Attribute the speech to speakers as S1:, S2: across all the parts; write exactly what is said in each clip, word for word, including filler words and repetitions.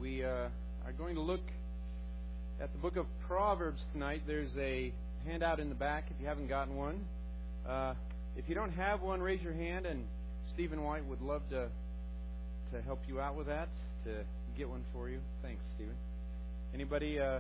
S1: We uh, are going to look at the book of Proverbs tonight. There's a handout in the back if you haven't gotten one. Uh, if you don't have one, raise your hand, and Stephen White would love to to help you out with that, to get one for you. Thanks, Stephen. Anybody uh,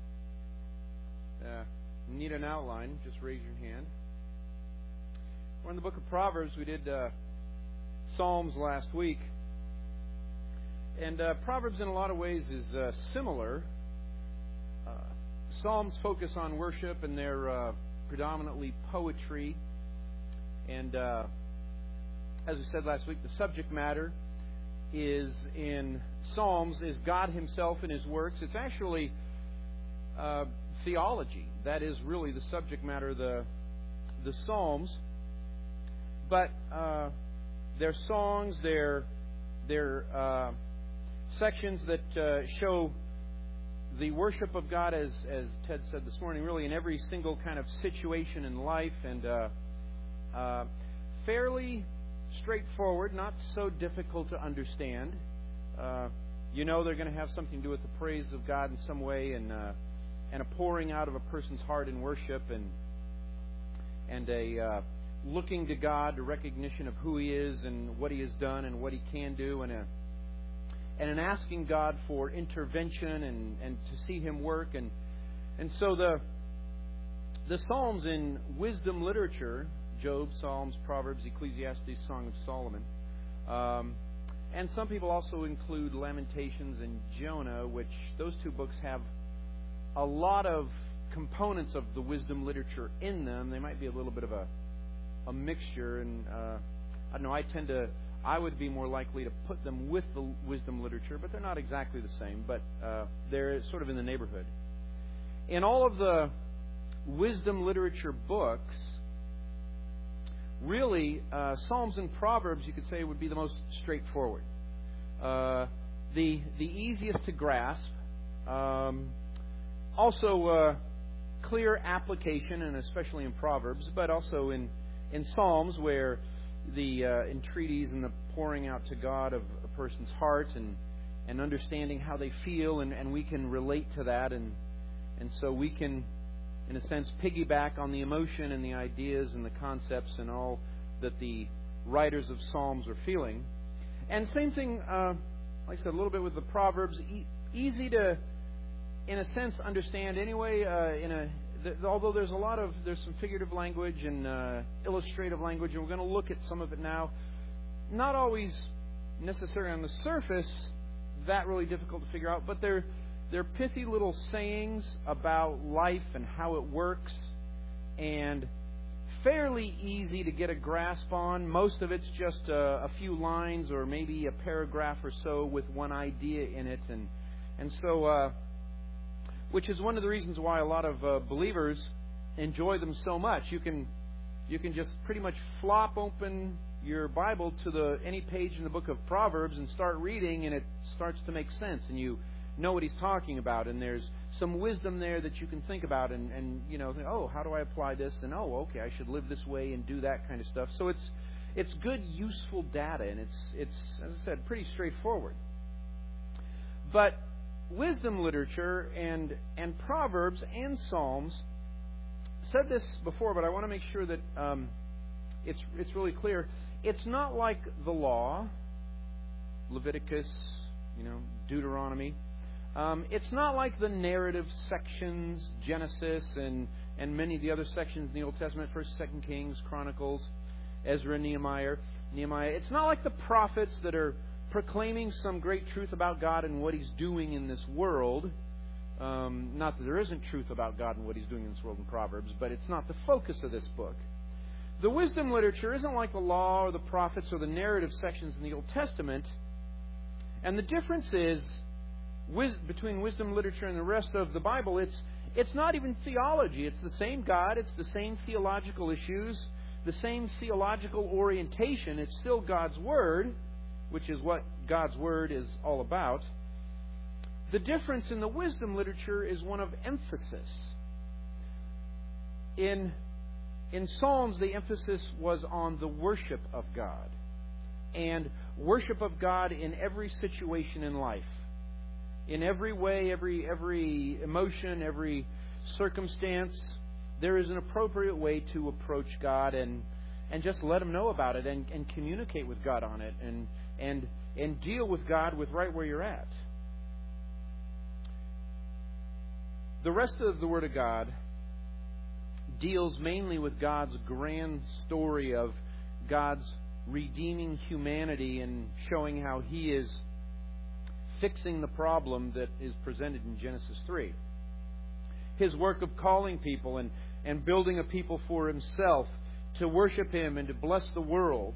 S1: uh, need an outline? Just raise your hand. We're in the book of Proverbs. We did uh, Psalms last week. And uh, Proverbs, in a lot of ways, is uh, similar. Uh, Psalms focus on worship, and they're uh, predominantly poetry. And uh, as we said last week, the subject matter is in Psalms is God Himself and His works. It's actually uh, theology. That is really the subject matter of the the Psalms. But uh, they're songs. They're they're uh, sections that uh, show the worship of God, as as Ted said this morning, really in every single kind of situation in life, and uh, uh, fairly straightforward, not so difficult to understand. Uh, you know they're going to have something to do with the praise of God in some way, and uh, and a pouring out of a person's heart in worship, and and a uh, looking to God, a recognition of who He is and what He has done and what He can do, and a and an asking God for intervention and, and to see Him work. And and so the the Psalms in wisdom literature, Job, Psalms, Proverbs, Ecclesiastes, Song of Solomon. Um, and some people also include Lamentations and Jonah, which those two books have a lot of components of the wisdom literature in them. They might be a little bit of a, a mixture. And uh, I don't know, I tend to, I would be more likely to put them with the wisdom literature, but they're not exactly the same. But uh, they're sort of in the neighborhood. In all of the wisdom literature books, really, uh, Psalms and Proverbs, you could say, would be the most straightforward. Uh, the the easiest to grasp. Um, also, uh, clear application, and especially in Proverbs, but also in, in Psalms, where the uh, entreaties and the pouring out to God of a person's heart, and, and understanding how they feel, and, and we can relate to that, and and so we can, in a sense, piggyback on the emotion and the ideas and the concepts and all that the writers of Psalms are feeling. And same thing, uh, like I said, a little bit with the Proverbs. E- easy to, in a sense, understand anyway. Uh, in a, th- although there's a lot of there's some figurative language and uh, illustrative language, and we're going to look at some of it now. Not always necessarily on the surface that really difficult to figure out, but they're They're pithy little sayings about life and how it works, and fairly easy to get a grasp on. Most of it's just a, a few lines or maybe a paragraph or so with one idea in it, and and so, uh, which is one of the reasons why a lot of uh, believers enjoy them so much. You can you can just pretty much flop open your Bible to the any page in the book of Proverbs and start reading, and it starts to make sense, and you know what he's talking about, and there's some wisdom there that you can think about, and, and you know, think, oh, how do I apply this? And oh, okay, I should live this way and do that kind of stuff. So it's it's good, useful data, and it's it's as I said, pretty straightforward. But wisdom literature and and Proverbs and Psalms, said this before, but I want to make sure that um, it's it's really clear. It's not like the law, Leviticus, you know, Deuteronomy. Um, it's not like the narrative sections, Genesis, and, and many of the other sections in the Old Testament, First, Second Kings, Chronicles, Ezra, Nehemiah. Nehemiah. It's not like the prophets that are proclaiming some great truth about God and what He's doing in this world. Um, not that there isn't truth about God and what He's doing in this world in Proverbs, but it's not the focus of this book. The wisdom literature isn't like the law or the prophets or the narrative sections in the Old Testament. And the difference is, between wisdom literature and the rest of the Bible, it's it's not even theology. It's the same God. It's the same theological issues, the same theological orientation. It's still God's Word, which is what God's Word is all about. The difference in the wisdom literature is one of emphasis. In in Psalms, the emphasis was on the worship of God, and worship of God in every situation in life. In every way, every every emotion, every circumstance, there is an appropriate way to approach God and and just let Him know about it and, and communicate with God on it and and and deal with God with right where you're at. The rest of the Word of God deals mainly with God's grand story of God's redeeming humanity and showing how He is fixing the problem that is presented in Genesis three. His work of calling people and, and building a people for Himself to worship Him and to bless the world.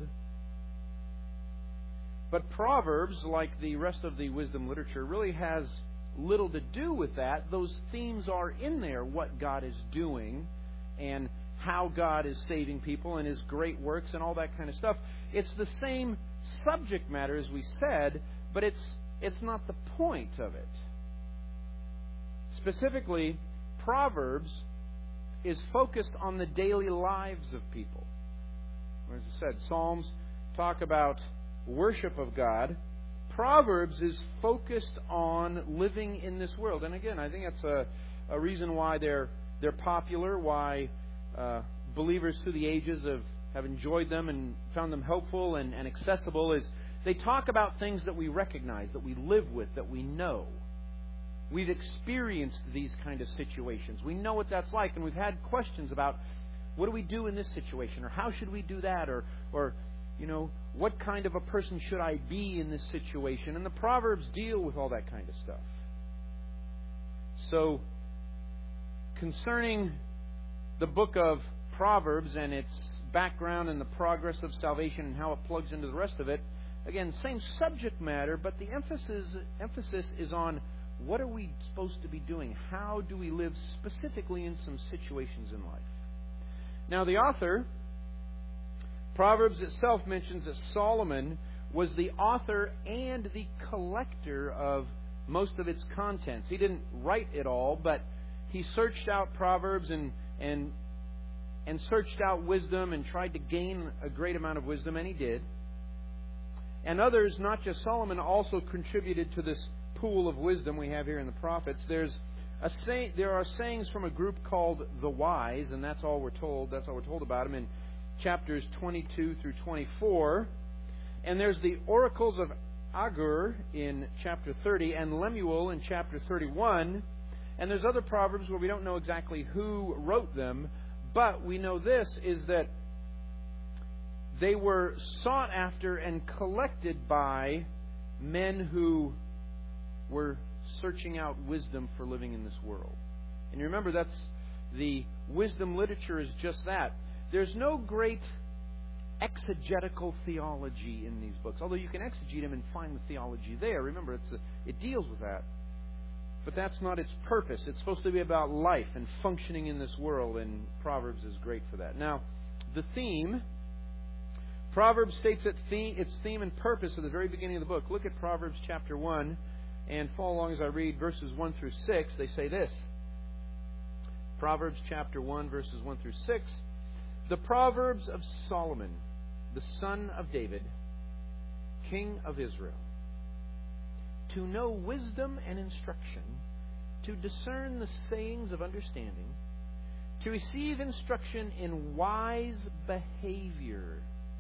S1: But Proverbs, like the rest of the wisdom literature, really has little to do with that. Those themes are in there, what God is doing and how God is saving people and His great works and all that kind of stuff. It's the same subject matter as we said, but it's it's not the point of it. Specifically, Proverbs is focused on the daily lives of people. As I said, Psalms talk about worship of God. Proverbs is focused on living in this world. And again, I think that's a, a reason why they're they're popular, why uh, believers through the ages have, have enjoyed them and found them helpful and, and accessible, is they talk about things that we recognize, that we live with, that we know. We've experienced these kind of situations. We know what that's like, and we've had questions about what do we do in this situation, or how should we do that, or, or you know, what kind of a person should I be in this situation? And the Proverbs deal with all that kind of stuff. So, concerning the book of Proverbs and its background and the progress of salvation and how it plugs into the rest of it, again, same subject matter, but the emphasis emphasis is on what are we supposed to be doing? How do we live specifically in some situations in life? Now, the author, Proverbs itself mentions that Solomon was the author and the collector of most of its contents. He didn't write it all, but he searched out Proverbs and and and searched out wisdom and tried to gain a great amount of wisdom, and he did. And others, not just Solomon, also contributed to this pool of wisdom we have here in the prophets. There's a say, there are sayings from a group called the Wise, and that's all we're told. That's all we're told about them in chapters twenty-two through twenty-four. And there's the oracles of Agur in chapter thirty and Lemuel in chapter thirty-one. And there's other proverbs where we don't know exactly who wrote them, but we know this is that they were sought after and collected by men who were searching out wisdom for living in this world. And you remember, that's the wisdom literature is just that. There's no great exegetical theology in these books, although you can exegete them and find the theology there. Remember, it's a, it deals with that. But that's not its purpose. It's supposed to be about life and functioning in this world, and Proverbs is great for that. Now, the theme, Proverbs states its theme, its theme and purpose at the very beginning of the book. Look at Proverbs chapter one and follow along as I read verses one through six. They say this. Proverbs chapter one, verses one through six. The Proverbs of Solomon, the son of David, king of Israel. To know wisdom and instruction, to discern the sayings of understanding, to receive instruction in wise behavior,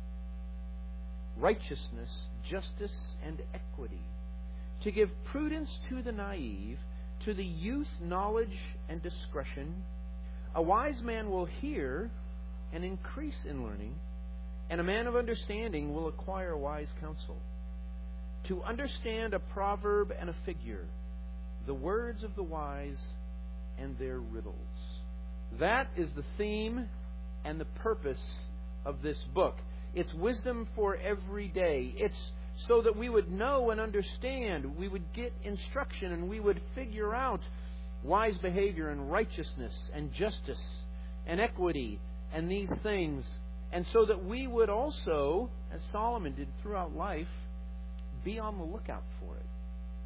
S1: righteousness, justice, and equity, to give prudence to the naive, to the youth knowledge and discretion. A wise man will hear and increase in learning, and a man of understanding will acquire wise counsel. To understand a proverb and a figure, the words of the wise and their riddles. That is the theme and the purpose of this book. It's wisdom for every day. It's so that we would know and understand, we would get instruction, and we would figure out wise behavior and righteousness and justice and equity and these things. And so that we would also, as Solomon did throughout life, be on the lookout for it.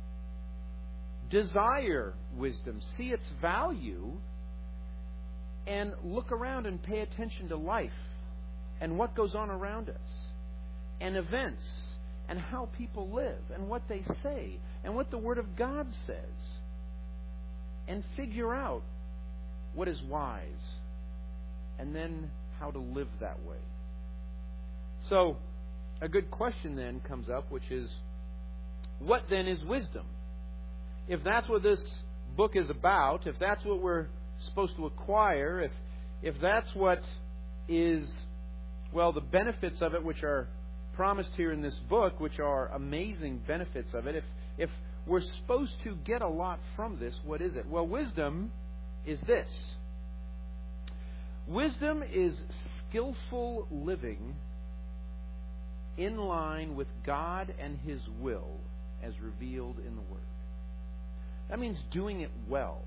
S1: Desire wisdom, see its value, and look around and pay attention to life and what goes on around us and events and how people live and what they say and what the Word of God says, and figure out what is wise and then how to live that way. So, a good question then comes up, which is, what then is wisdom? If that's what this book is about, if that's what we're supposed to acquire, if if that's what is, well, the benefits of it, which are promised here in this book, which are amazing benefits of it, if if we're supposed to get a lot from this, what is it? Well, wisdom is this. Wisdom is skillful living in line with God and His will as revealed in the Word. That means doing it well.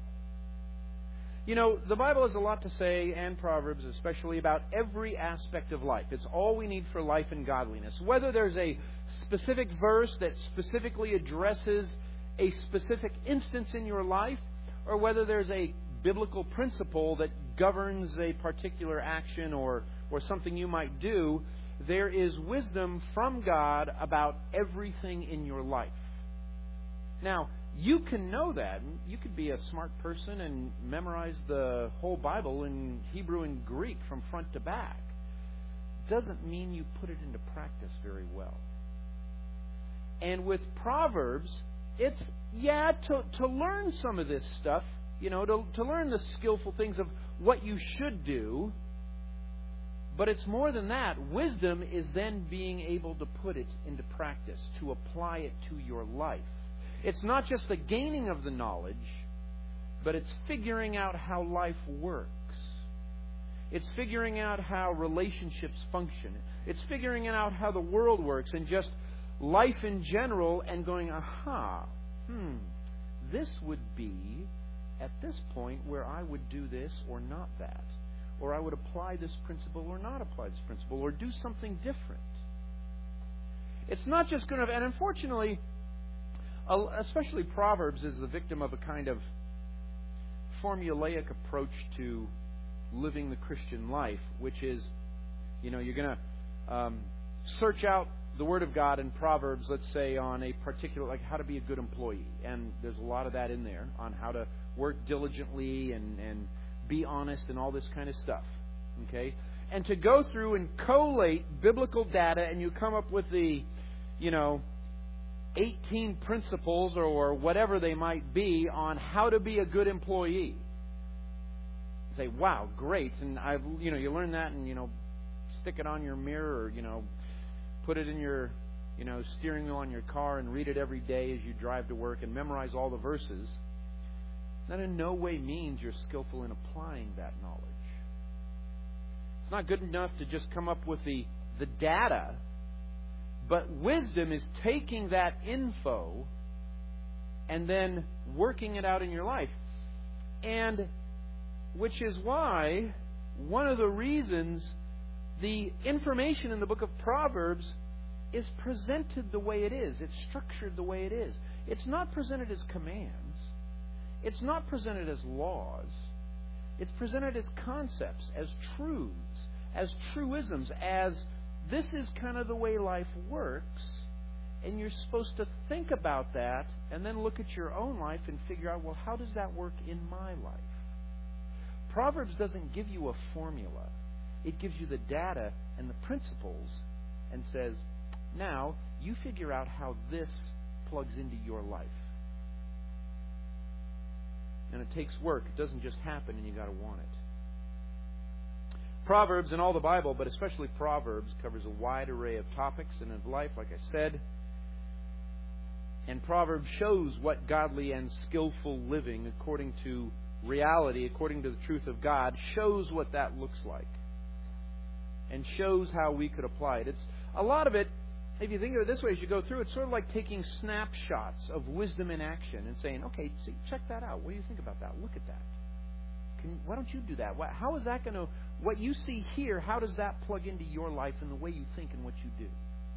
S1: You know, the Bible has a lot to say, and Proverbs especially, about every aspect of life. It's all we need for life and godliness. Whether there's a specific verse that specifically addresses a specific instance in your life, or whether there's a biblical principle that governs a particular action or, or something you might do, there is wisdom from God about everything in your life. Now, you can know that. You could be a smart person and memorize the whole Bible in Hebrew and Greek from front to back. Doesn't mean you put it into practice very well. And with Proverbs, it's, yeah, to, to learn some of this stuff, you know, to, to learn the skillful things of what you should do. But it's more than that. Wisdom is then being able to put it into practice, to apply it to your life. It's not just the gaining of the knowledge, but it's figuring out how life works. It's figuring out how relationships function. It's figuring out how the world works and just life in general, and going, aha, hmm, this would be at this point where I would do this or not that. Or I would apply this principle or not apply this principle, or do something different. It's not just going to... And unfortunately, especially Proverbs is the victim of a kind of formulaic approach to living the Christian life, which is, you know, you're going to um, search out the Word of God in Proverbs, let's say, on a particular, like how to be a good employee. And there's a lot of that in there on how to work diligently and, and be honest and all this kind of stuff. Okay? And to go through and collate biblical data, and you come up with the, you know, eighteen principles or whatever they might be on how to be a good employee. You say, wow, great. And I've, you know, you learn that and, you know, stick it on your mirror, or, you know, put it in your, you know, steering wheel on your car and read it every day as you drive to work and memorize all the verses. That in no way means you're skillful in applying that knowledge. It's not good enough to just come up with the, the data, but wisdom is taking that info and then working it out in your life. And which is why one of the reasons the information in the book of Proverbs is presented the way it is. It's structured the way it is. It's not presented as commands. It's not presented as laws. It's presented as concepts, as truths, as truisms, as this is kind of the way life works, and you're supposed to think about that and then look at your own life and figure out, well, how does that work in my life? Proverbs doesn't give you a formula. It gives you the data and the principles and says, now you figure out how this plugs into your life. And it takes work. It doesn't just happen and you got to want it. Proverbs and all the Bible, but especially Proverbs, covers a wide array of topics and of life, like I said. And Proverbs shows what godly and skillful living, according to reality, according to the truth of God, shows what that looks like. And shows how we could apply it. It's a lot of it, if you think of it this way, as you go through, it's sort of like taking snapshots of wisdom in action and saying, okay, see, check that out. What do you think about that? Look at that. Can, why don't you do that? How is that going to, what you see here, how does that plug into your life and the way you think and what you do?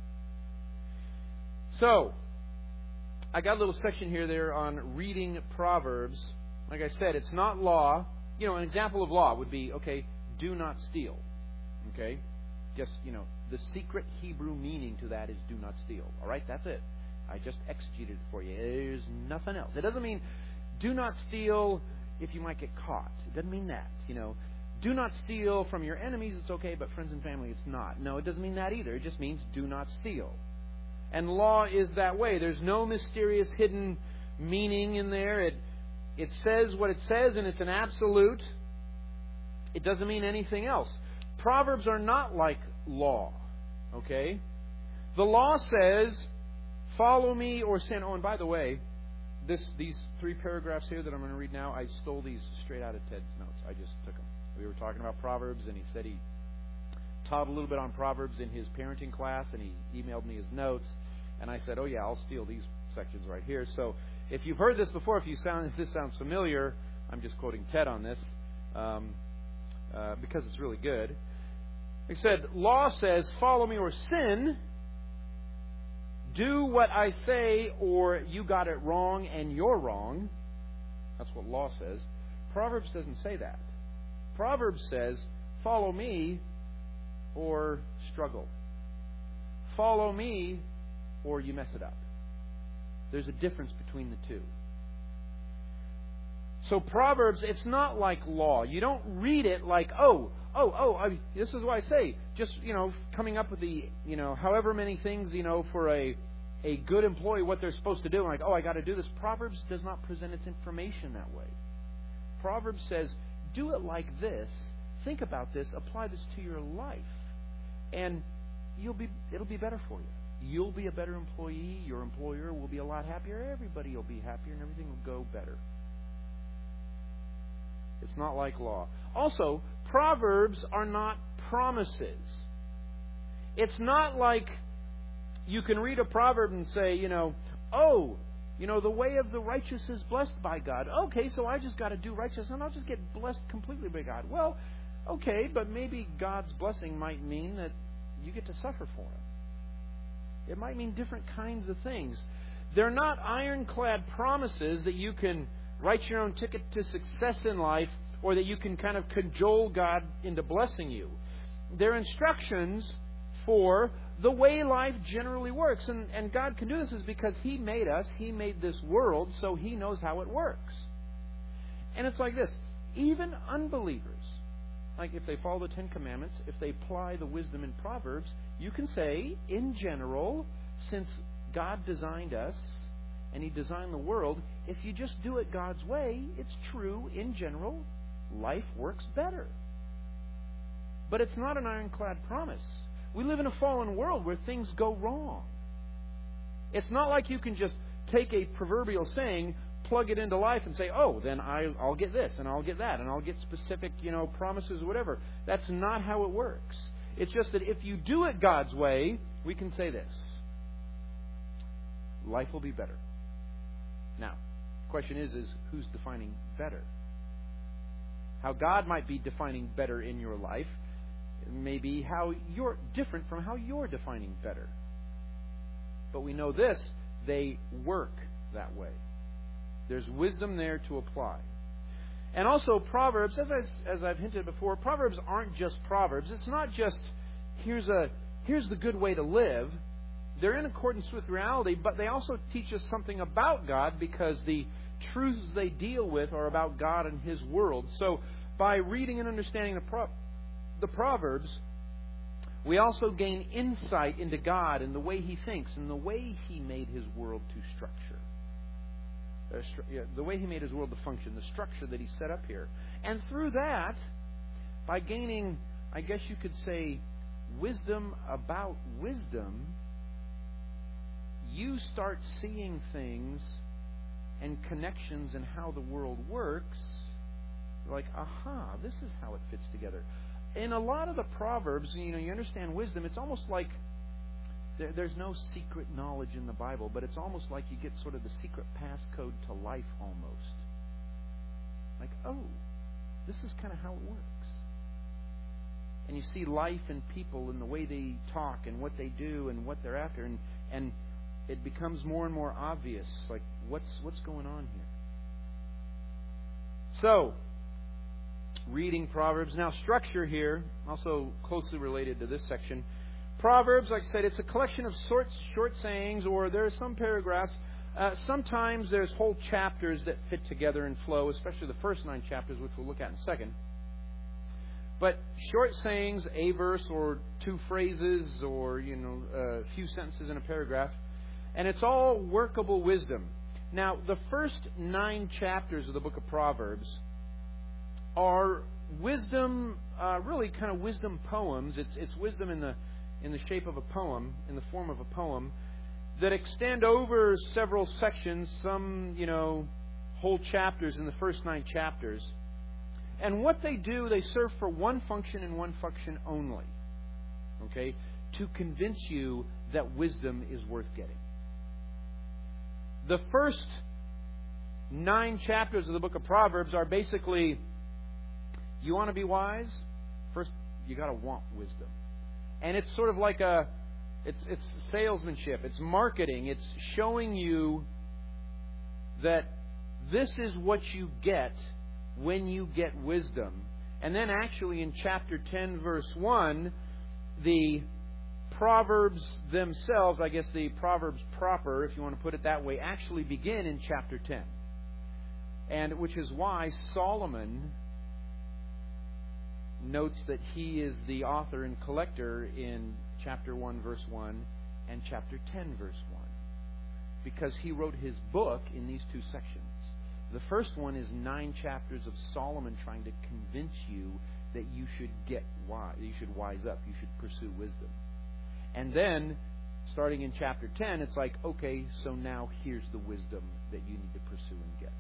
S1: So, I got a little section here there on reading Proverbs. Like I said, it's not law. You know, an example of law would be, okay, do not steal. Okay? Just, you know, the secret Hebrew meaning to that is do not steal. All right, that's it. I just exegeted it for you. There's nothing else. It doesn't mean do not steal if you might get caught. It doesn't mean that, you know. Do not steal from your enemies, it's okay, but friends and family, it's not. No, it doesn't mean that either. It just means do not steal. And law is that way. There's no mysterious hidden meaning in there. It, it says what it says, and it's an absolute. It doesn't mean anything else. Proverbs are not like law, okay? The law says, follow me or sin. Oh, and by the way, this these three paragraphs here that I'm going to read now, I stole these straight out of Ted's notes. I just took them. We were talking about Proverbs, and he said he taught a little bit on Proverbs in his parenting class, and he emailed me his notes. And I said, oh, yeah, I'll steal these sections right here. So if you've heard this before, if you sound if this sounds familiar, I'm just quoting Ted on this um, uh, because it's really good. He said, law says, follow me or sin. Do what I say or you got it wrong and you're wrong. That's what law says. Proverbs doesn't say that. Proverbs says, follow me or struggle. Follow me or you mess it up. There's a difference between the two. So Proverbs, it's not like law. You don't read it like, oh, oh, oh, I, this is what I say. Just, you know, coming up with the, you know, however many things, you know, for a a good employee, what they're supposed to do. And like, oh, I got to do this. Proverbs does not present its information that way. Proverbs says, do it like this. Think about this. Apply this to your life. And you'll be it'll be better for you. You'll be a better employee. Your employer will be a lot happier. Everybody will be happier, and everything will go better. It's not like law. Also, Proverbs are not promises. It's not like you can read a proverb and say, you know, oh, you know, the way of the righteous is blessed by God. Okay, so I just got to do righteousness and I'll just get blessed completely by God. Well, okay, but maybe God's blessing might mean that you get to suffer for Him. It might mean different kinds of things. They're not ironclad promises that you can write your own ticket to success in life or that you can kind of cajole God into blessing you. They're instructions for the way life generally works. And, and God can do this is because He made us. He made this world, so He knows how it works. And it's like this. Even unbelievers, like if they follow the Ten Commandments, if they apply the wisdom in Proverbs, you can say, in general, since God designed us and He designed the world, if you just do it God's way, it's true, in general, life works better. But it's not an ironclad promise. We live in a fallen world where things go wrong. It's not like you can just take a proverbial saying, plug it into life and say, oh, then I, I'll get this and I'll get that and I'll get specific, you know, promises or whatever. That's not how it works. It's just that if you do it God's way, we can say this. Life will be better. Now, the question is, is who's defining better? How God might be defining better in your life may be how you're different from how you're defining better. But we know this, they work that way. There's wisdom there to apply. And also Proverbs, as, I, as I've hinted before, Proverbs aren't just Proverbs. It's not just, here's a here's the good way to live. They're in accordance with reality, but they also teach us something about God because the truths they deal with are about God and His world. So by reading and understanding the, Pro- the Proverbs, we also gain insight into God and the way He thinks and the way He made His world to structure. Uh, stru- yeah, the way He made His world to function, the structure that He set up here. And through that, by gaining, I guess you could say, wisdom about wisdom, you start seeing things and connections in how the world works. Like, aha, this is how it fits together. In a lot of the Proverbs, you know, you understand wisdom, it's almost like there, there's no secret knowledge in the Bible, but it's almost like you get sort of the secret passcode to life almost. Like, oh, this is kind of how it works. And you see life and people and the way they talk and what they do and what they're after, and, and it becomes more and more obvious, like, what's what's going on here. So, reading Proverbs. Now, structure here, also closely related to this section. Proverbs, like I said, it's a collection of short, short sayings, or there are some paragraphs. Uh, sometimes there's whole chapters that fit together and flow, especially the first nine chapters, which we'll look at in a second. But short sayings, a verse or two phrases, or you know, a few sentences in a paragraph, and it's all workable wisdom. Now, the first nine chapters of the book of Proverbs are wisdom, uh, really kind of wisdom poems. It's it's wisdom in the in the shape of a poem, in the form of a poem, that extend over several sections, some you know, whole chapters in the first nine chapters. And what they do, they serve for one function and one function only. Okay? To convince you that wisdom is worth getting. The first nine chapters of the book of Proverbs are basically, you want to be wise? First, you got to want wisdom. And it's sort of like a, it's it's salesmanship, it's marketing, it's showing you that this is what you get when you get wisdom. And then actually in chapter ten, verse one, the Proverbs themselves, I guess the Proverbs proper, if you want to put it that way, actually begin in chapter ten. And which is why Solomon notes that he is the author and collector in chapter one, verse one, and chapter ten, verse one. Because he wrote his book in these two sections. The first one is nine chapters of Solomon trying to convince you that you should get wise, you should wise up, you should pursue wisdom. And then, starting in chapter ten, it's like, okay, so now here's the wisdom that you need to pursue and get.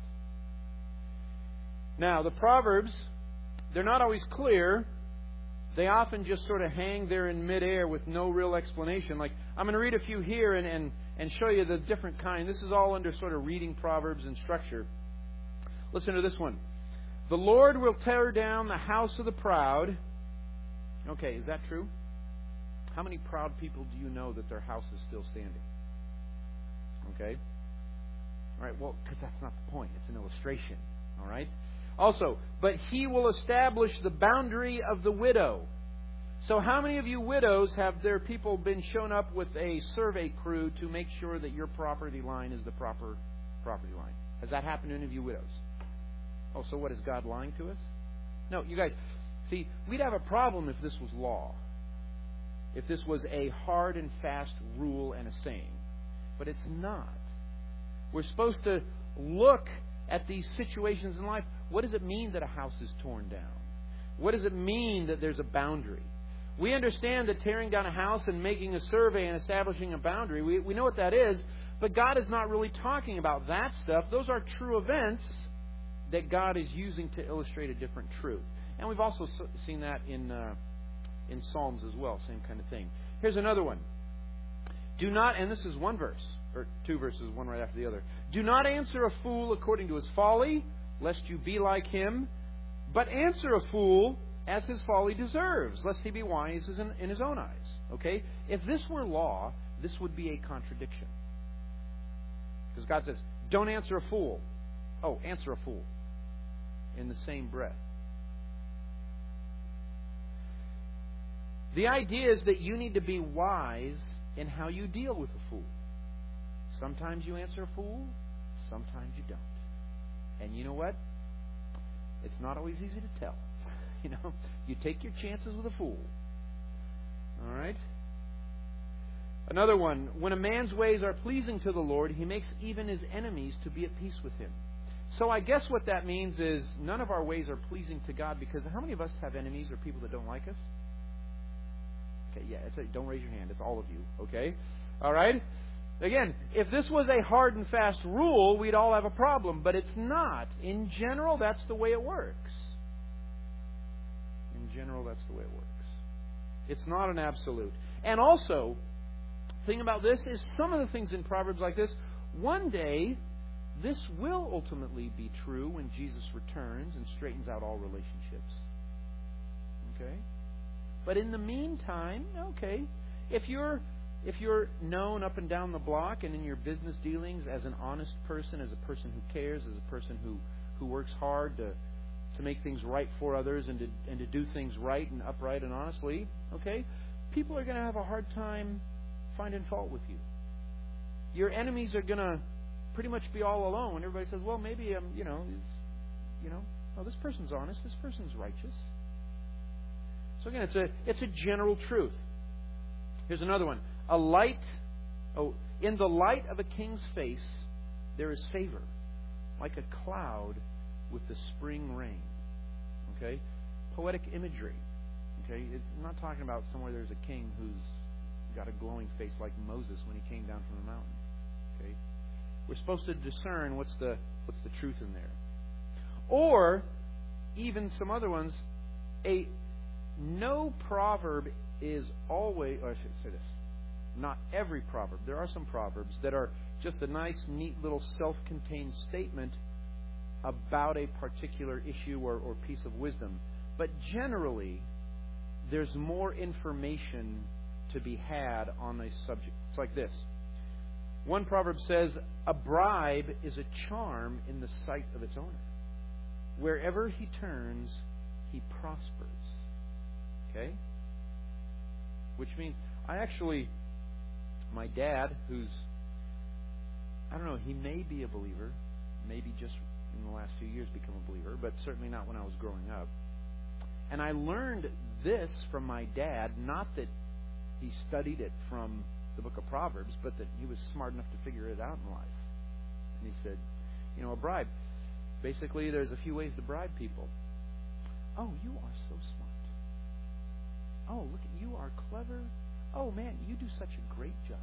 S1: Now, the Proverbs, they're not always clear. They often just sort of hang there in midair with no real explanation. Like, I'm going to read a few here and, and, and show you the different kind. This is all under sort of reading Proverbs and structure. Listen to this one. The Lord will tear down the house of the proud. Okay, is that true? How many proud people do you know that their house is still standing? Okay. All right, well, because that's not the point. It's an illustration. All right. Also, but he will establish the boundary of the widow. So how many of you widows have their people been shown up with a survey crew to make sure that your property line is the proper property line? Has that happened to any of you widows? Oh, so what, is God lying to us? No, you guys, see, we'd have a problem if this was law. If this was a hard and fast rule and a saying. But it's not. We're supposed to look at these situations in life. What does it mean that a house is torn down? What does it mean that there's a boundary? We understand that tearing down a house and making a survey and establishing a boundary, we, we know what that is, but God is not really talking about that stuff. Those are true events that God is using to illustrate a different truth. And we've also seen that in uh, in Psalms as well, same kind of thing. Here's another one. Do not, and this is one verse, or two verses, one right after the other. Do not answer a fool according to his folly, lest you be like him, but answer a fool as his folly deserves, lest he be wise in, in his own eyes. Okay? If this were law, this would be a contradiction. Because God says, don't answer a fool. Oh, answer a fool. In the same breath. The idea is that you need to be wise in how you deal with a fool. Sometimes you answer a fool, sometimes you don't. And you know what? It's not always easy to tell. You know, you take your chances with a fool. All right? Another one. When a man's ways are pleasing to the Lord, he makes even his enemies to be at peace with him. So I guess what that means is none of our ways are pleasing to God, because how many of us have enemies or people that don't like us? Okay, yeah, it's a, don't raise your hand. It's all of you. Okay? All right? Again, if this was a hard and fast rule, we'd all have a problem. But it's not. In general, that's the way it works. In general, that's the way it works. It's not an absolute. And also, the thing about this is some of the things in Proverbs like this, one day, this will ultimately be true when Jesus returns and straightens out all relationships. Okay? But in the meantime, okay, if you're if you're known up and down the block and in your business dealings as an honest person, as a person who cares, as a person who, who works hard to to make things right for others and to and to do things right and upright and honestly, okay, people are going to have a hard time finding fault with you. Your enemies are going to pretty much be all alone. Everybody says, well, maybe um, you know, it's, you know, oh, this person's honest, this person's righteous. So again, it's a it's a general truth. Here's another one: a light. Oh, in the light of a king's face, there is favor, like a cloud with the spring rain. Okay, poetic imagery. Okay, it's not talking about somewhere there's a king who's got a glowing face like Moses when he came down from the mountain. Okay, we're supposed to discern what's the what's the truth in there, or even some other ones. A no proverb is always, or I should say this, not every proverb. There are some proverbs that are just a nice, neat little self-contained statement about a particular issue or, or piece of wisdom. But generally, there's more information to be had on a subject. It's like this. One proverb says, a bribe is a charm in the sight of its owner. Wherever he turns, he prospers. Okay? Which means, I actually, my dad, who's, I don't know, he may be a believer, maybe just in the last few years become a believer, but certainly not when I was growing up. And I learned this from my dad, not that he studied it from the book of Proverbs, but that he was smart enough to figure it out in life. And he said, you know, a bribe. Basically, there's a few ways to bribe people. Oh, you are so smart. Oh, look, at you are clever. Oh, man, you do such a great job.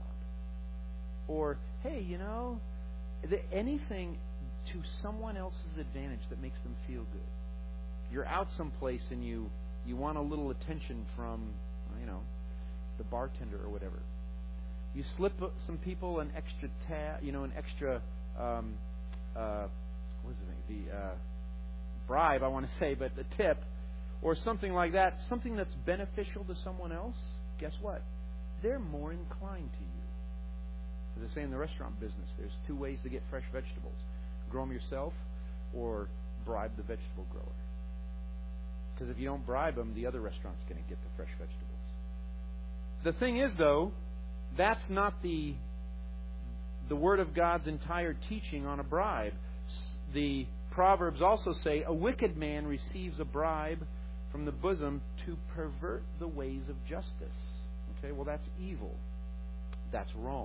S1: Or, hey, you know, anything to someone else's advantage that makes them feel good. You're out someplace and you, you want a little attention from, you know, the bartender or whatever. You slip some people an extra tab, you know, an extra, um, uh, what is the name? The uh, bribe, I want to say, but the tip, or something like that, something that's beneficial to someone else. Guess what? They're more inclined to you. As I say in the restaurant business, there's two ways to get fresh vegetables: grow them yourself, or bribe the vegetable grower. Because if you don't bribe them, the other restaurant's going to get the fresh vegetables. The thing is, though, that's not the the Word of God's entire teaching on a bribe. The Proverbs also say, a wicked man receives a bribe from the bosom to pervert the ways of justice. Okay, well, that's evil. That's wrong.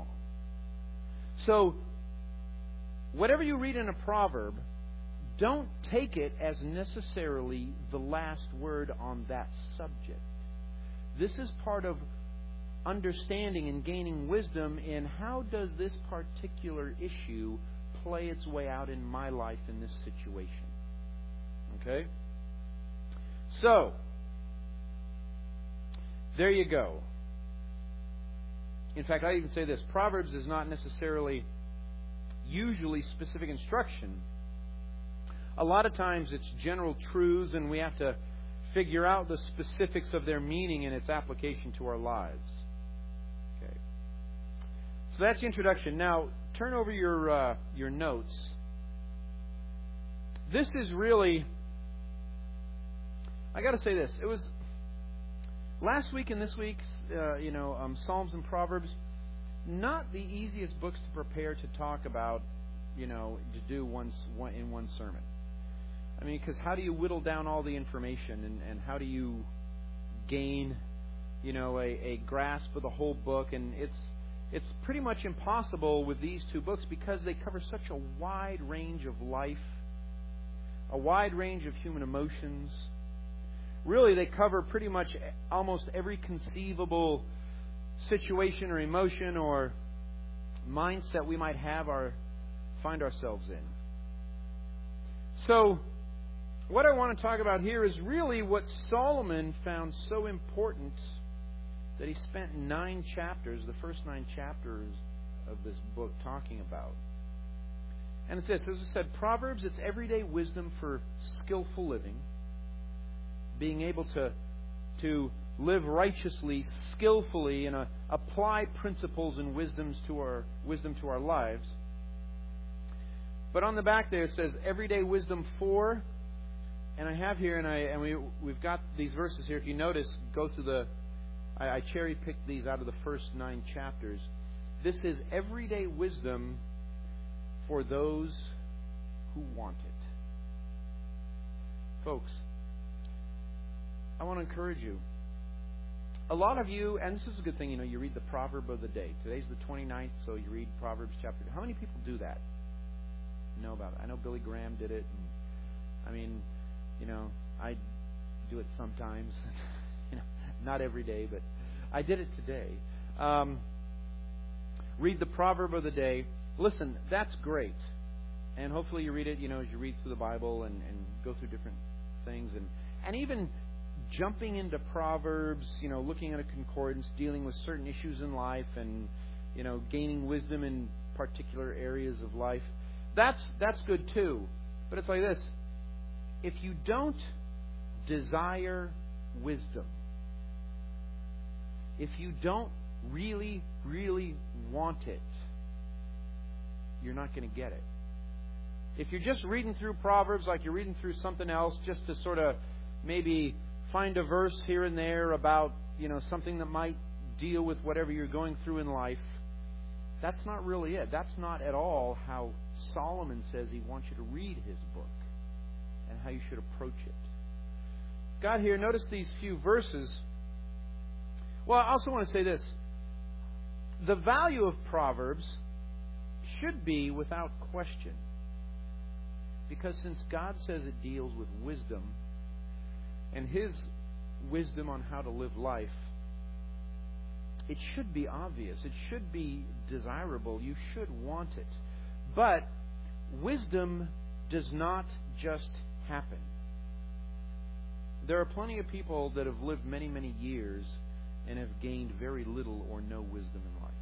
S1: So, whatever you read in a proverb, don't take it as necessarily the last word on that subject. This is part of understanding and gaining wisdom in how does this particular issue play its way out in my life in this situation. Okay? So, there you go. In fact, I even say this. Proverbs is not necessarily usually specific instruction. A lot of times it's general truths, and we have to figure out the specifics of their meaning and its application to our lives. Okay. So that's the introduction. Now, turn over your uh, your notes. This is really, I got to say this. It was last week and this week's, uh, you know, um, Psalms and Proverbs. Not the easiest books to prepare to talk about, you know, to do once one, in one sermon. I mean, because how do you whittle down all the information, and, and how do you gain, you know, a, a grasp of the whole book? And it's it's pretty much impossible with these two books because they cover such a wide range of life, a wide range of human emotions. Really, they cover pretty much almost every conceivable situation or emotion or mindset we might have or find ourselves in. So, what I want to talk about here is really what Solomon found so important that he spent nine chapters, the first nine chapters of this book, talking about. And it's this, as I said, Proverbs, it's everyday wisdom for skillful living, being able to to live righteously, skillfully, and uh, apply principles and wisdoms to our wisdom to our lives. But on the back there it says everyday wisdom for and I have here, and I and we we've got these verses here. If you notice, go through the. I, I cherry picked these out of the first nine chapters. This is everyday wisdom for those who want it, folks. I want to encourage you. A lot of you, and this is a good thing, you know, you read the proverb of the day. Today's the twenty-ninth, so you read Proverbs chapter. How many people do that? Know about it? I know Billy Graham did it. And, I mean, you know, I do it sometimes. you know, not every day, but I did it today. Um, read the proverb of the day. Listen, that's great. And hopefully you read it, you know, as you read through the Bible and, and go through different things. And, and even jumping into Proverbs, you know, looking at a concordance, dealing with certain issues in life and, you know, gaining wisdom in particular areas of life. That's that's good too. But it's like this. If you don't desire wisdom, if you don't really, really want it, you're not going to get it. If you're just reading through Proverbs like you're reading through something else just to sort of maybe find a verse here and there about, you know, something that might deal with whatever you're going through in life, that's not really it. That's not at all how Solomon says he wants you to read his book and how you should approach it. God here, notice these few verses. Well, I also want to say this. The value of Proverbs should be without question. Because since God says it deals with wisdom and His wisdom on how to live life, it should be obvious. It should be desirable. You should want it. But wisdom does not just happen. There are plenty of people that have lived many, many years and have gained very little or no wisdom in life.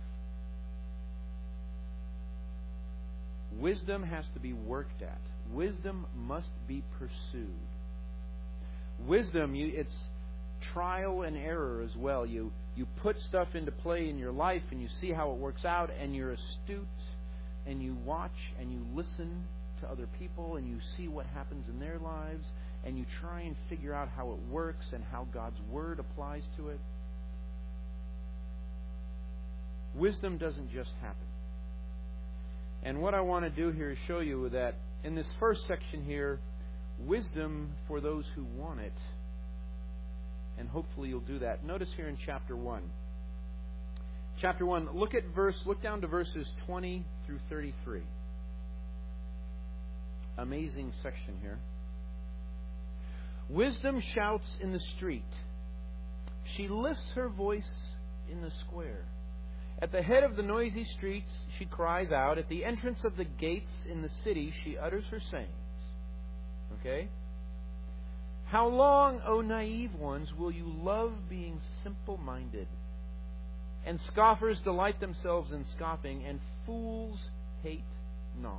S1: Wisdom has to be worked at. Wisdom must be pursued. Wisdom, you, it's trial and error as well. You you put stuff into play in your life and you see how it works out, and you're astute and you watch and you listen to other people and you see what happens in their lives and you try and figure out how it works and how God's Word applies to it. Wisdom doesn't just happen. And what I want to do here is show you that in this first section here, wisdom for those who want it. And hopefully you'll do that. Notice here in chapter one. Chapter one, look at verse look down to verses twenty through thirty-three. Amazing section here. Wisdom shouts in the street. She lifts her voice in the square. At the head of the noisy streets, she cries out. At the entrance of the gates in the city, she utters her sayings. Okay? How long, O naive ones, will you love being simple-minded? And scoffers delight themselves in scoffing, and fools hate knowledge.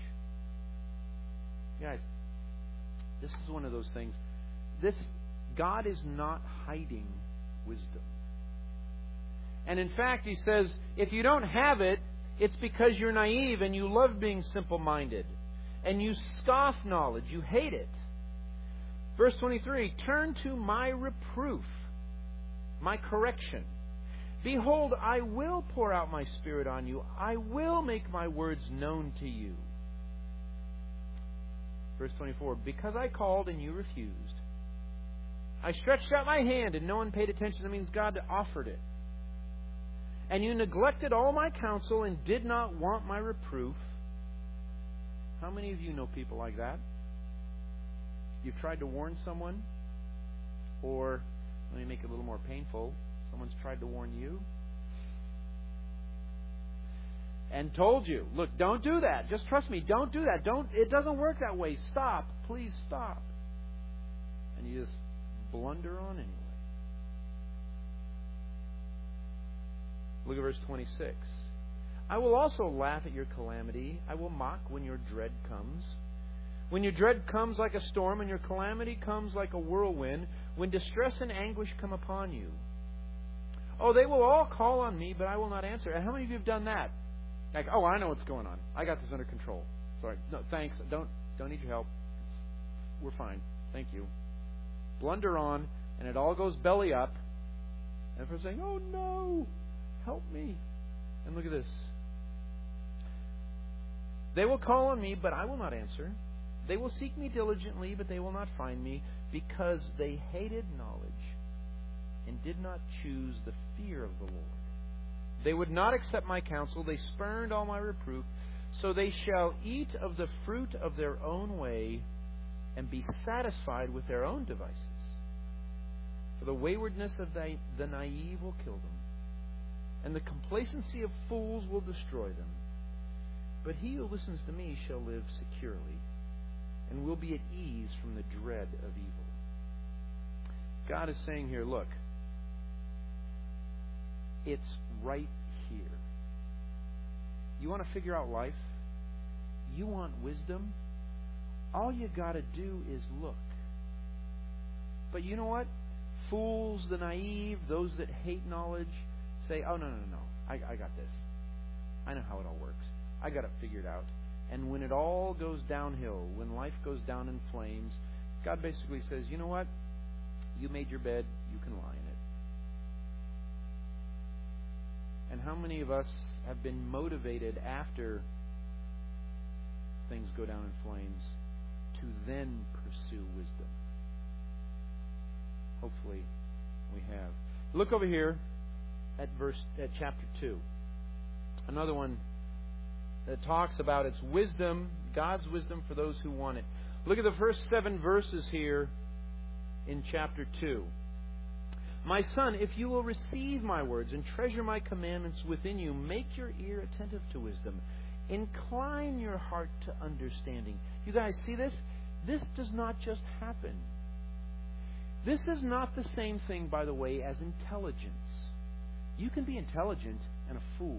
S1: Guys, this is one of those things. This God is not hiding wisdom. And in fact, He says, if you don't have it, it's because you're naive and you love being simple-minded. And you scoff knowledge. You hate it. Verse twenty-three, turn to my reproof, my correction. Behold, I will pour out my Spirit on you. I will make my words known to you. Verse twenty-four, because I called and you refused. I stretched out my hand and no one paid attention. That means God offered it. And you neglected all my counsel and did not want my reproof. How many of you know people like that? You've tried to warn someone, or, let me make it a little more painful, someone's tried to warn you and told you, look, don't do that. Just trust me, don't do that. Don't. It doesn't work that way. Stop. Please stop. And you just blunder on anyway. Look at verse twenty-six. I will also laugh at your calamity. I will mock when your dread comes. When your dread comes like a storm and your calamity comes like a whirlwind, when distress and anguish come upon you. Oh, they will all call on me, but I will not answer. And how many of you have done that? Like, oh, I know what's going on. I got this under control. Sorry. No, thanks. Don't don't need your help. We're fine. Thank you. Blunder on, and it all goes belly up. And everyone's saying, oh no, help me. And look at this. They will call on me, but I will not answer. They will seek me diligently, but they will not find me, because they hated knowledge and did not choose the fear of the Lord. They would not accept my counsel. They spurned all my reproof. So they shall eat of the fruit of their own way and be satisfied with their own devices. For the waywardness of the, the naive will kill them, and the complacency of fools will destroy them. But he who listens to me shall live securely, and will be at ease from the dread of evil. God is saying here, look, it's right here. You want to figure out life? You want wisdom? All you got to do is look. But you know what? Fools, the naive, those that hate knowledge, say, oh, no, no, no, no. I, I got this. I know how it all works. I got it figured out. And when it all goes downhill, when life goes down in flames, God basically says, you know what? You made your bed. You can lie in it. And how many of us have been motivated after things go down in flames to then pursue wisdom? Hopefully we have. Look over here at verse at chapter two. Another one that talks about its wisdom, God's wisdom for those who want it. Look at the first seven verses here in chapter two. My son, if you will receive my words and treasure my commandments within you, make your ear attentive to wisdom. Incline your heart to understanding. You guys see this? This does not just happen. This is not the same thing, by the way, as intelligence. You can be intelligent and a fool.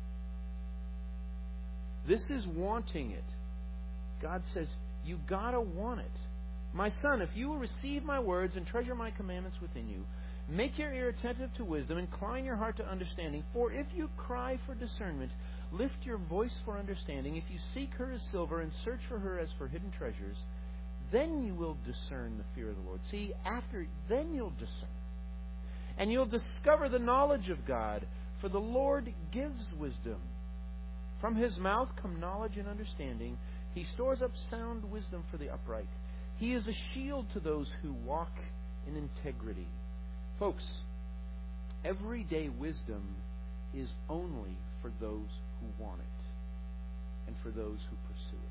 S1: This is wanting it. God says, you gotta want it. My son, if you will receive my words and treasure my commandments within you, make your ear attentive to wisdom, incline your heart to understanding. For if you cry for discernment, lift your voice for understanding. If you seek her as silver and search for her as for hidden treasures, then you will discern the fear of the Lord. See, after, then you'll discern. And you'll discover the knowledge of God, for the Lord gives wisdom. From his mouth come knowledge and understanding. He stores up sound wisdom for the upright. He is a shield to those who walk in integrity. Folks, everyday wisdom is only for those who want it and for those who pursue it.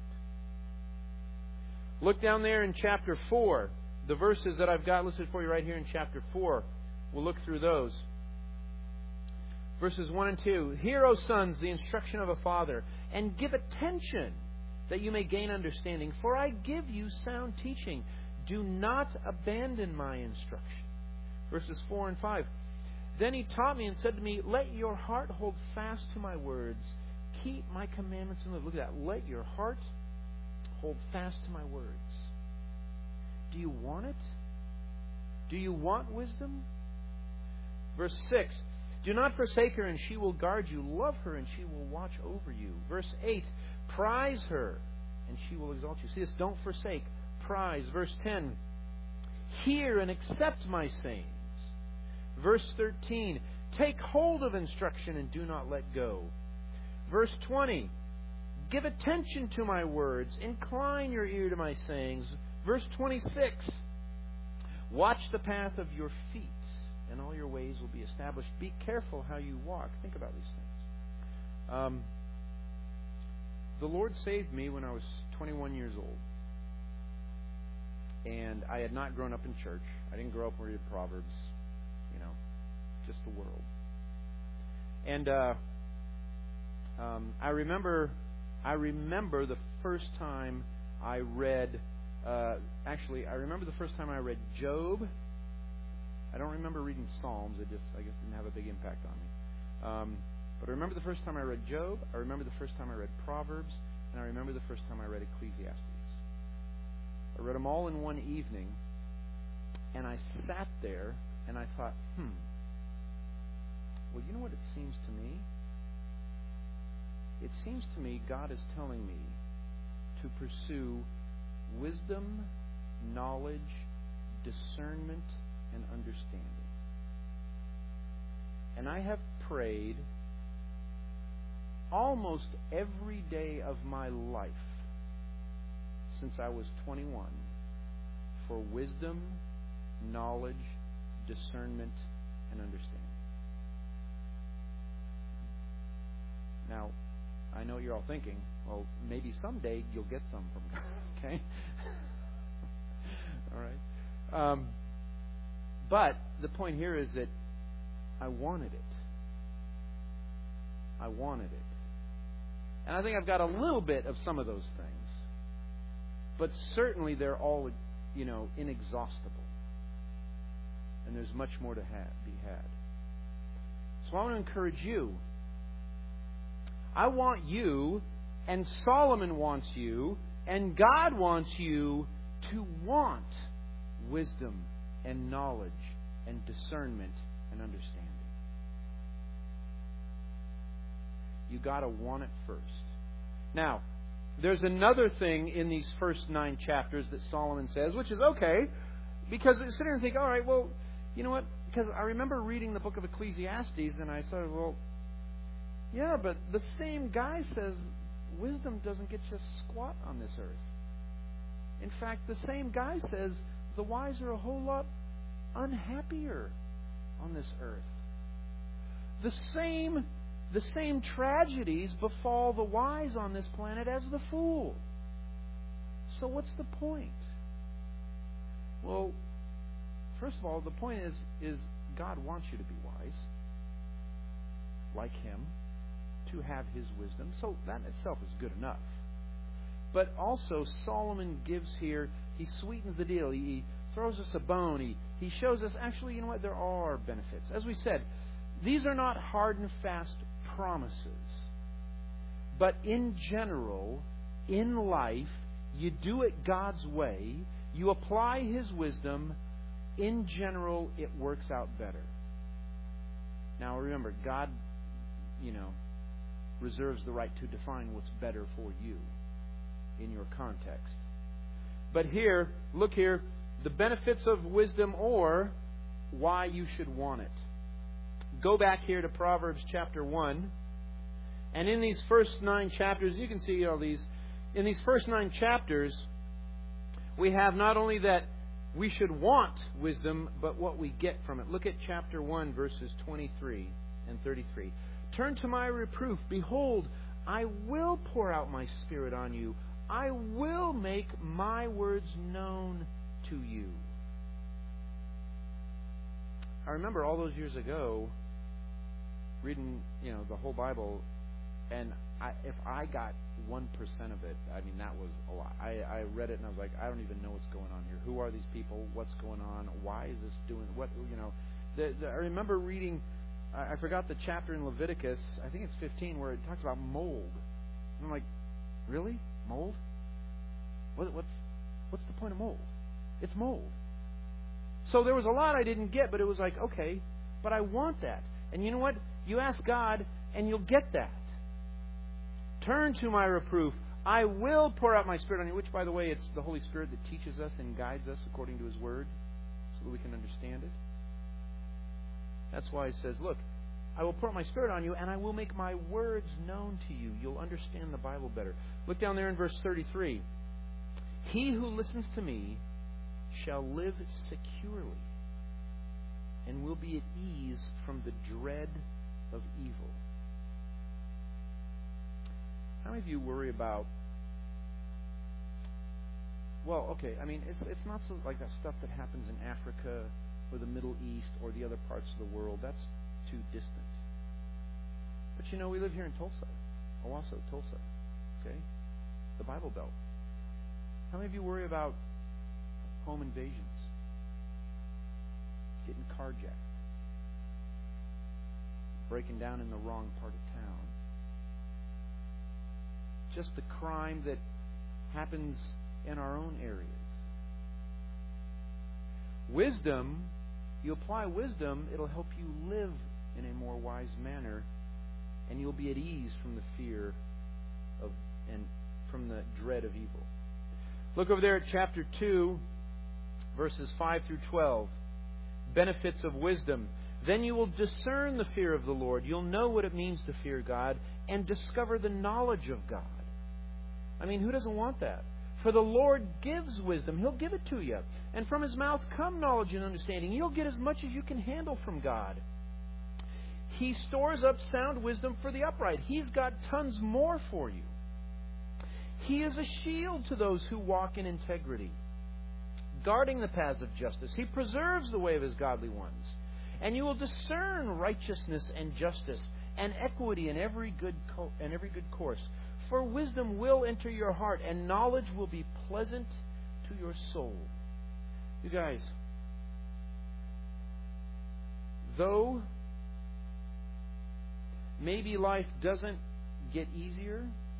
S1: Look down there in chapter four. The verses that I've got listed for you right here in chapter four. We'll look through those. Verses one and two. Hear, O sons, the instruction of a father, and give attention that you may gain understanding. For I give you sound teaching. Do not abandon my instruction. Verses four and five. Then he taught me and said to me, let your heart hold fast to my words. Keep my commandments and live. Look at that. Let your heart hold fast to my words. Do you want it? Do you want wisdom? Verse six. Do not forsake her, and she will guard you. Love her, and she will watch over you. Verse eight. Prize her, and she will exalt you. See this? Don't forsake. Prize. Verse ten. Hear and accept my sayings. Verse thirteen. Take hold of instruction and do not let go. Verse twenty. Give attention to my words. Incline your ear to my sayings. Verse twenty-six. Watch the path of your feet, and all your ways will be established. Be careful how you walk. Think about these things. Um, the Lord saved me when I was twenty-one years old. And I had not grown up in church. I didn't grow up reading Proverbs. You know, just the world. And uh, um, I remember... I remember the first time I read, uh, actually, I remember the first time I read Job. I don't remember reading Psalms. It just, I guess, didn't have a big impact on me. Um, but I remember the first time I read Job. I remember the first time I read Proverbs. And I remember the first time I read Ecclesiastes. I read them all in one evening. And I sat there and I thought, hmm, well, you know what it seems to me? It seems to me God is telling me to pursue wisdom, knowledge, discernment, and understanding. And I have prayed almost every day of my life since I was twenty-one for wisdom, knowledge, discernment, and understanding. Now, I know you're all thinking, well, maybe someday you'll get some from God, okay? All right. Um, but the point here is that I wanted it. I wanted it. And I think I've got a little bit of some of those things. But certainly they're all, you know, inexhaustible. And there's much more to have, be had. So I want to encourage you. I want you, and Solomon wants you, and God wants you to want wisdom and knowledge and discernment and understanding. You got to want it first. Now, there's another thing in these first nine chapters that Solomon says, which is okay, because I sit here and think, all right, well, you know what? Because I remember reading the book of Ecclesiastes, and I thought, well, yeah, but the same guy says wisdom doesn't get you squat on this earth. In fact, the same guy says the wise are a whole lot unhappier on this earth. The same, the same tragedies befall the wise on this planet as the fool. So what's the point? Well, first of all, the point is, is God wants you to be wise, like Him, to have His wisdom. So that in itself is good enough. But also, Solomon gives here, he sweetens the deal. He, he throws us a bone. He, he shows us, actually, you know what, there are benefits. As we said, these are not hard and fast promises. But in general, in life, you do it God's way. You apply His wisdom. In general, it works out better. Now, remember, God, you know, reserves the right to define what's better for you in your context. But here, look here, the benefits of wisdom, or why you should want it. Go back here to Proverbs chapter one. And in these first nine chapters, you can see all these. In these first nine chapters, we have not only that we should want wisdom, but what we get from it. Look at chapter one, verses twenty-three and thirty-three. Turn to my reproof. Behold, I will pour out my Spirit on you. I will make my words known to you. I remember all those years ago reading, you know, the whole Bible, and I, if I got one percent of it, I mean, that was a lot. I, I read it and I was like, I don't even know what's going on here. Who are these people? What's going on? Why is this doing what? You know, the, the, I remember reading. I, I forgot the chapter in Leviticus. I think it's fifteen, where it talks about mold. And I'm like, really? Mold? What, what's what's the point of mold? It's mold. So there was a lot I didn't get, but it was like, okay, but I want that. And you know what? You ask God, and you'll get that. Turn to my reproof. I will pour out my Spirit on you, which, by the way, it's the Holy Spirit that teaches us and guides us according to His Word so that we can understand it. That's why He says, look, I will pour out my Spirit on you, and I will make my words known to you. You'll understand the Bible better. Look down there in verse thirty-three. He who listens to me shall live securely and will be at ease from the dread of evil. How many of you worry about, well, okay, I mean, it's it's not so like that stuff that happens in Africa or the Middle East or the other parts of the world. That's too distant. But you know, we live here in Tulsa, Owasso, Tulsa, okay? The Bible Belt. How many of you worry about home invasions? Getting carjacked? Breaking down in the wrong part of town? Just the crime that happens in our own areas. Wisdom, you apply wisdom, it'll help you live in a more wise manner, and you'll be at ease from the fear of and from the dread of evil. Look over there at chapter two verses five through twelve. Benefits of wisdom. Then you will discern the fear of the Lord. You'll know what it means to fear God and discover the knowledge of God. I mean, who doesn't want that? For the Lord gives wisdom. He'll give it to you. And from His mouth come knowledge and understanding. You'll get as much as you can handle from God. He stores up sound wisdom for the upright. He's got tons more for you. He is a shield to those who walk in integrity, guarding the paths of justice. He preserves the way of His godly ones. And you will discern righteousness and justice and equity in every good co- in every good course. For wisdom will enter your heart, and knowledge will be pleasant to your soul. You guys, though maybe life doesn't get easier,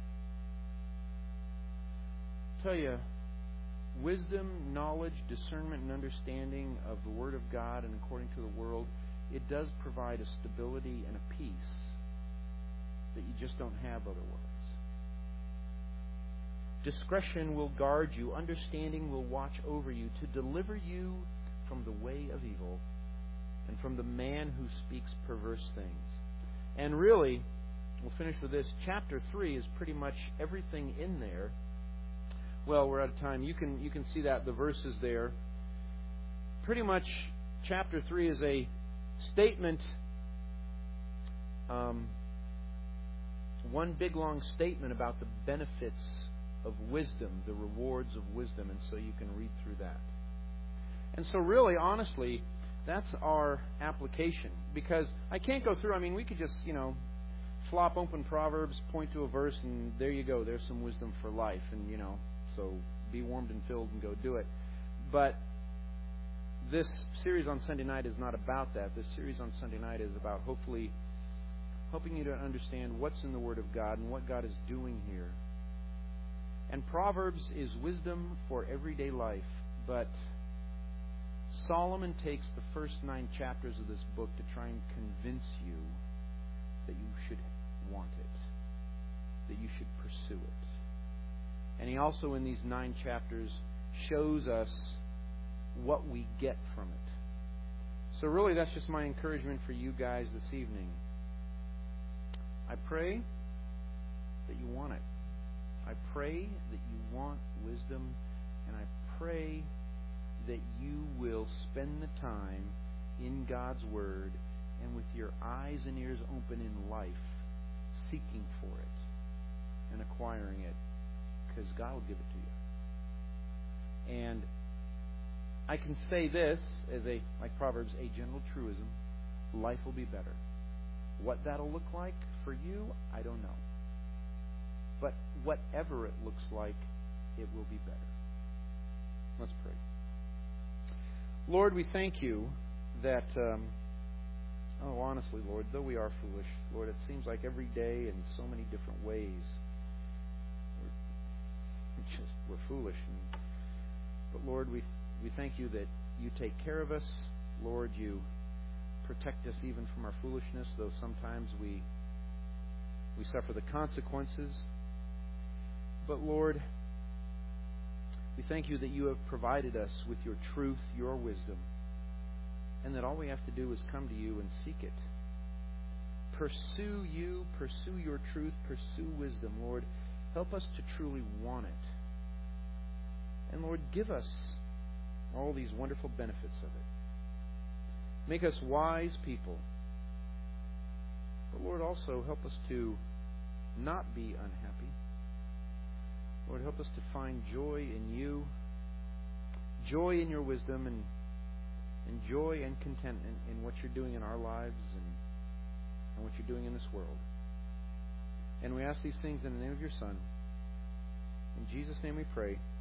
S1: I tell you, wisdom, knowledge, discernment, and understanding of the Word of God and according to the world, it does provide a stability and a peace that you just don't have otherwise. Discretion will guard you. Understanding will watch over you to deliver you from the way of evil and from the man who speaks perverse things. And really, we'll finish with this. Chapter three is pretty much everything in there. Well, we're out of time. You can you can see that, the verses there. Pretty much chapter three is a statement, um, one big long statement about the benefits of wisdom, the rewards of wisdom, and so you can read through that. And so really, honestly, that's our application. Because I can't go through, I mean, we could just, you know, flop open Proverbs, point to a verse, and there you go. There's some wisdom for life. And, you know, so be warmed and filled and go do it. But this series on Sunday night is not about that. This series on Sunday night is about hopefully helping you to understand what's in the Word of God and what God is doing here. And Proverbs is wisdom for everyday life, but Solomon takes the first nine chapters of this book to try and convince you that you should want it, that you should pursue it. And he also, in these nine chapters, shows us what we get from it. So really, that's just my encouragement for you guys this evening. I pray that you want it. I pray that you want wisdom, and I pray that you will spend the time in God's Word and with your eyes and ears open in life, seeking for it and acquiring it, because God will give it to you. And I can say this as a, like Proverbs, a general truism: life will be better. What that'll look like for you, I don't know. But whatever it looks like, it will be better. Let's pray. Lord, we thank you that, um, oh, honestly, Lord, though we are foolish, Lord, it seems like every day in so many different ways, we're just, we're foolish. And, but Lord, we, we thank you that you take care of us. Lord, you protect us even from our foolishness, though sometimes we we suffer the consequences. But Lord, we thank you that you have provided us with your truth, your wisdom, and that all we have to do is come to you and seek it. Pursue you, pursue your truth, pursue wisdom. Lord, help us to truly want it. And Lord, give us all these wonderful benefits of it. Make us wise people. But Lord, also help us to not be unhappy. Lord, help us to find joy in you, joy in your wisdom, and, and joy and contentment in what you're doing in our lives and, and what you're doing in this world. And we ask these things in the name of your Son. In Jesus' name we pray.